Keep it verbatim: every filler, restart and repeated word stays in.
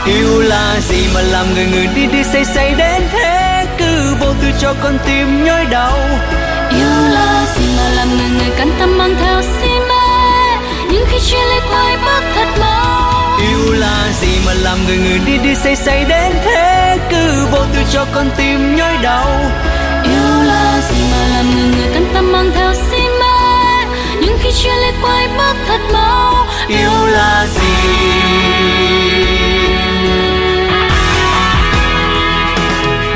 Yêu là gì mà làm người người đi đi say say đến thế, cứ vô tư cho con tim nhói đau. Yêu là gì mà làm người người cắn tâm mang theo si mê, nhưng khi chia ly quay bước thật mau. Yêu là gì mà làm người người đi đi say say đến thế, cứ vô tư cho con tim nhói đau. Yêu là gì mà làm người người cắn tâm mang theo si mê, nhưng khi chia ly quay bước thật mau. Yêu là gì